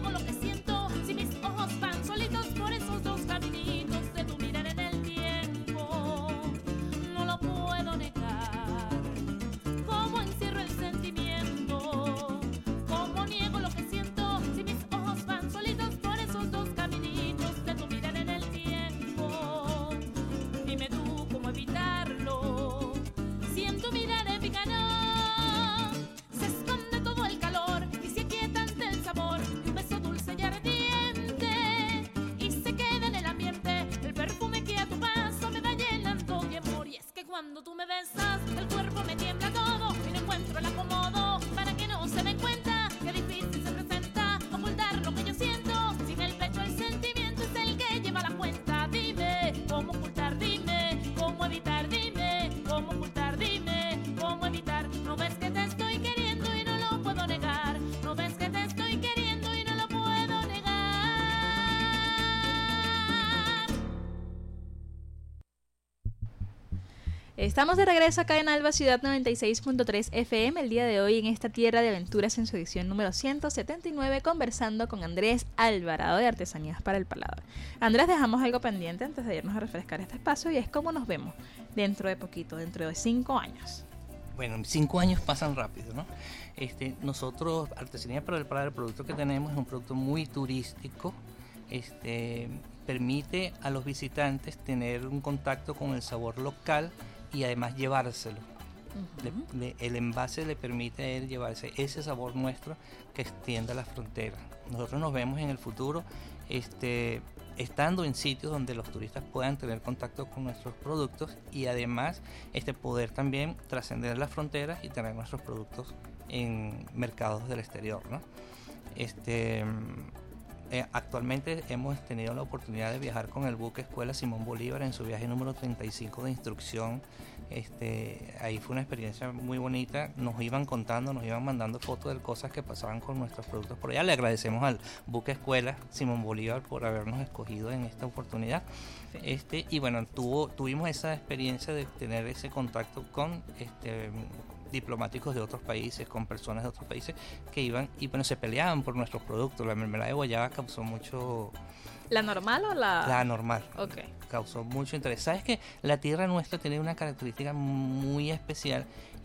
S19: niego lo que siento si mis ojos van solitos por esos dos caminitos de tu mirar en el tiempo. No lo puedo negar. ¿Cómo encierro el sentimiento? ¿Cómo niego lo que siento si mis ojos van solitos por esos dos caminitos de tu mirar en el tiempo? Dime tú cómo evitarlo. Si en tu mirar épica no se esconde todo el calor y se aquieta ante el sabor de un beso dulce y ardiente, y se queda en el ambiente el perfume que a tu paso me va llenando de amor. Y es que cuando tú me besas el cuerpo me tiembla todo y no encuentro el acomodo para que no se den cuenta que difícil se presenta ocultar lo que yo siento. Si en el pecho el sentimiento es el que lleva la cuenta. Dime cómo ocultar, dime cómo evitar, dime cómo ocultar, dime cómo evitar. No ves que te estoy queriendo y no lo puedo negar. No ves que te estoy queriendo y no lo puedo negar.
S6: Estamos de regreso acá en Alba Ciudad noventa y seis punto tres F M el día de hoy en esta tierra de aventuras en su edición número ciento setenta y nueve, conversando con Andrés Alvarado de Artesanías para el Paladar. Andrés, dejamos algo pendiente antes de irnos a refrescar este espacio y es cómo nos vemos dentro de poquito, dentro de cinco años.
S17: Bueno, cinco años pasan rápido, ¿no? Este, nosotros, Artesanías para el Paladar, el producto que tenemos es un producto muy turístico. Este, permite a los visitantes tener un contacto con el sabor local y además llevárselo. Uh-huh. Le, le, el envase le permite a él llevarse ese sabor nuestro que extienda las fronteras. Nosotros nos vemos en el futuro este, estando en sitios donde los turistas puedan tener contacto con nuestros productos y además este, poder también trascender las fronteras y tener nuestros productos en mercados del exterior, ¿no? Este, eh, actualmente hemos tenido la oportunidad de viajar con el buque Escuela Simón Bolívar en su viaje número treinta y cinco de instrucción. Este, ahí fue una experiencia muy bonita. Nos iban contando, nos iban mandando fotos de cosas que pasaban con nuestros productos por allá. Le agradecemos al buque Escuela Simón Bolívar por habernos escogido en esta oportunidad. Este, y bueno, tuvo, tuvimos esa experiencia de tener ese contacto con este, diplomáticos de otros países, con personas de otros países que iban y bueno, se peleaban por nuestros productos. La mermelada de guayaba causó mucho...
S6: ¿La normal o la...?
S17: La normal.
S6: Ok.
S17: Causó mucho interés. ¿Sabes que la tierra nuestra tiene una característica muy especial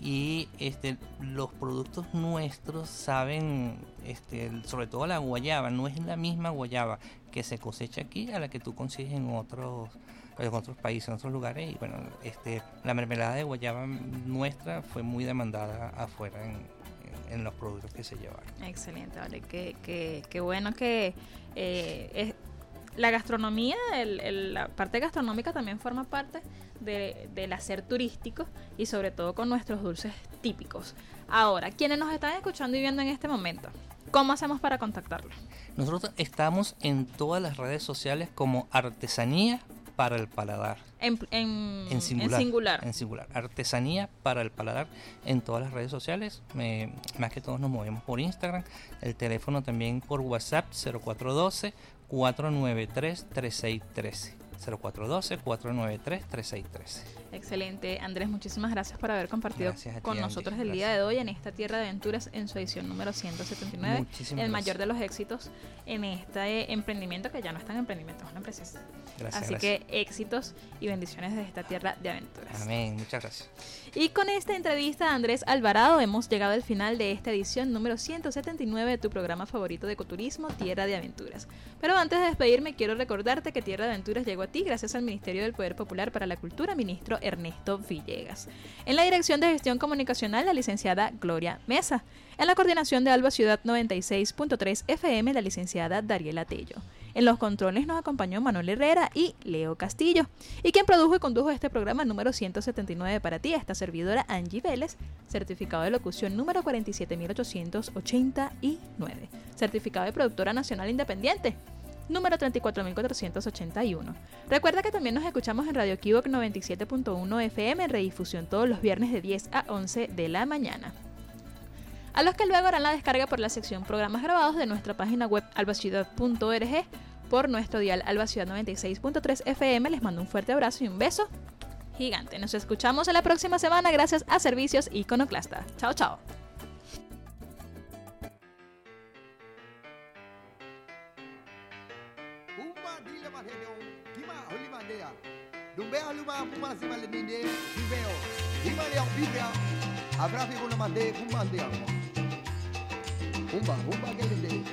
S17: y este, los productos nuestros saben, este, sobre todo la guayaba, no es la misma guayaba que se cosecha aquí a la que tú consigues en otros, en otros países, en otros lugares? Y bueno, este, la mermelada de guayaba nuestra fue muy demandada afuera en, en los productos que se llevaron.
S6: Excelente, vale, qué, qué, qué bueno que eh, es, la gastronomía, el, el, la parte gastronómica también forma parte de, del hacer turístico y sobre todo con nuestros dulces típicos. Ahora, quienes nos están escuchando y viendo en este momento, ¿cómo hacemos para contactarlos?
S17: Nosotros estamos en todas las redes sociales como Artesanía para el Paladar.
S6: En, en,
S17: en, singular,
S6: en singular.
S17: En singular. Artesanía para el Paladar en todas las redes sociales. Me, más que todos nos movemos por Instagram. El teléfono también por WhatsApp cero cuatro uno dos, cuatro nueve tres, tres seis uno tres. cero cuatro uno dos, cuatro nueve tres, tres seis uno tres.
S6: Excelente, Andrés, muchísimas gracias por haber compartido ti, con Andy. nosotros el gracias. día de hoy en esta Tierra de Aventuras en su edición número ciento setenta y nueve. Muchísimas el gracias. mayor de los éxitos en este emprendimiento, que ya no es tan emprendimiento, es una empresa.
S17: Gracias,
S6: Así
S17: gracias.
S6: que éxitos y bendiciones de esta Tierra de Aventuras.
S17: Amén, muchas gracias.
S6: Y con esta entrevista a Andrés Alvarado hemos llegado al final de esta edición número ciento setenta y nueve de tu programa favorito de ecoturismo, Tierra de Aventuras. Pero antes de despedirme, quiero recordarte que Tierra de Aventuras llegó a ti gracias al Ministerio del Poder Popular para la Cultura, ministro Ernesto Villegas. En la dirección de gestión comunicacional, la licenciada Gloria Mesa. En la coordinación de Alba Ciudad noventa y seis punto tres F M, la licenciada Dariela Tello. En los controles nos acompañó Manuel Herrera y Leo Castillo. Y quien produjo y condujo este programa número ciento setenta y nueve para ti, esta servidora Angie Vélez, certificado de locución número cuarenta y siete mil ochocientos ochenta y nueve. Certificado de productora nacional independiente número treinta y cuatro mil cuatrocientos ochenta y uno. Recuerda que también nos escuchamos en Radio Equívoc noventa y siete punto uno F M en redifusión todos los viernes de diez a once de la mañana. A los que luego harán la descarga por la sección programas grabados de nuestra página web albaciudad punto org, por nuestro dial Alba Ciudad noventa y seis punto tres F M, les mando un fuerte abrazo y un beso gigante. Nos escuchamos en la próxima semana gracias a Servicios Iconoclasta. Chao, chao.
S20: Uma dile mateo, kima holi mandea. Dumbe aluma puma si maleminde, viveo. Ima leo vivea. Abrafi kuna mande, kumandea. Umba, umba gelinde.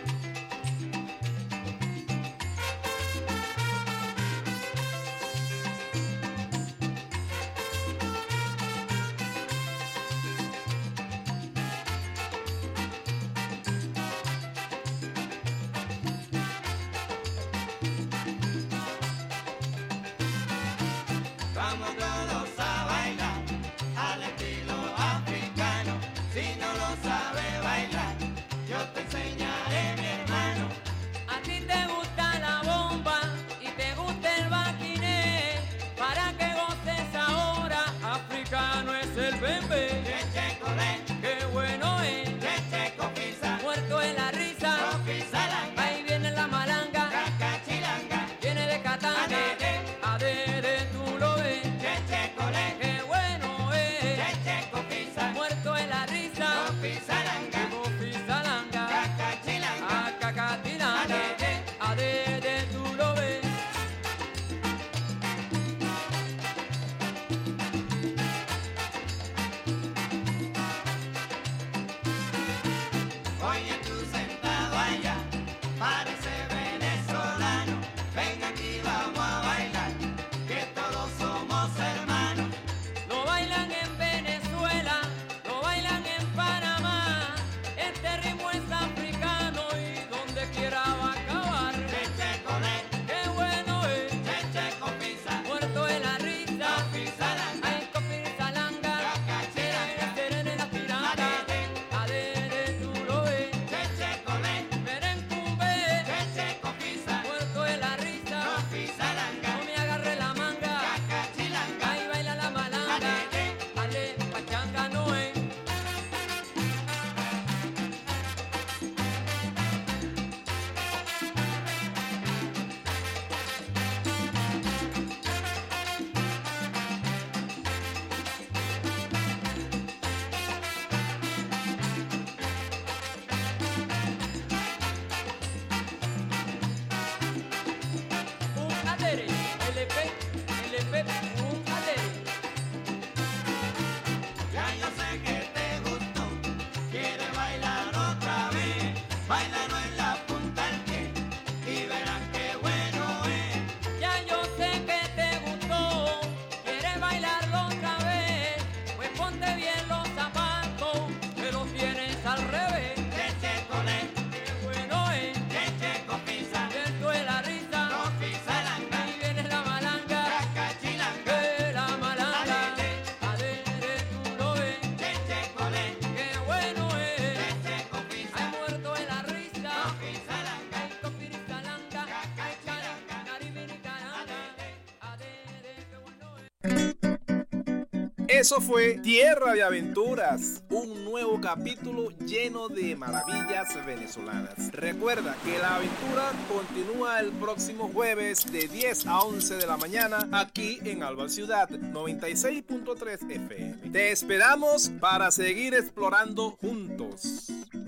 S8: Vamos todos a bailar al estilo africano. Si no lo sabes bailar, yo te enseñaré, mi hermano.
S2: A ti te gusta la bomba y te gusta el baquiné. Para que goces ahora, africano es el bembe.
S8: Cheche colé,
S2: qué bueno es.
S8: cheche copisa,
S2: Muerto en la risa,
S8: copisalanga,
S2: ahí viene la malanga.
S8: cacachilanga,
S2: Viene de Catanga,
S8: adere,
S2: adere tú lo ves.
S8: cheche colé,
S2: Qué bueno es.
S8: cheche copisa,
S2: Muerto en la risa,
S8: copisalanga,
S2: copisalanga,
S8: cacachilanga,
S2: acacatilanga,
S8: adere,
S2: adere tú lo ves.
S8: Oye tú sentado allá, parece venezolano. Ven aquí, vamos a bailar, que todos somos hermanos.
S2: Lo bailan en Venezuela, lo bailan en Panamá. Este ritmo es africano y donde quiera va a acabar.
S8: Cheche colé,
S2: Qué bueno es.
S8: cheche copisa,
S2: Muerto en la risa,
S8: copisalanga,
S2: ay copisalanga,
S8: cacachilanga,
S2: serene la piranga,
S8: adere,
S2: adere tú lo ves.
S8: cheche colé,
S2: Merencumbe,
S8: cheche copisa,
S2: muerto en la risa,
S8: copisalanga,
S2: no me agarre la manga,
S8: cacachilanga,
S2: ahí baila la malanga,
S8: adere,
S2: ale pachanga no es. Un adere, L P, L P, un adere.
S8: ya yo sé que te gustó, quieres bailar otra vez, bailalo en la punta del pie y verás qué bueno es.
S2: Ya yo sé que te gustó, quieres bailarlo otra vez, pues ponte bien los zapatos, que los tienes al revés.
S8: Cheche colé,
S2: Qué bueno es,
S8: cheche copisa,
S2: dentro de la risa,
S8: copisalanga,
S2: ahí viene la malanga,
S8: cacachilanga,
S2: que la malanga,
S8: adere,
S2: adere tú lo ves.
S8: cheche colé,
S2: Qué bueno es,
S8: cheche copisa,
S2: hay muerto en la risa,
S8: copisalanga,
S2: hay copirisalanga, hay charanga, caribiricaranga, adere, qué bueno es.
S1: Eso fue Tierra de Aventuras, un nuevo capítulo lleno de maravillas venezolanas. Recuerda que la aventura continúa el próximo jueves de diez a once de la mañana aquí en Alba Ciudad noventa y seis punto tres F M. Te esperamos para seguir explorando juntos.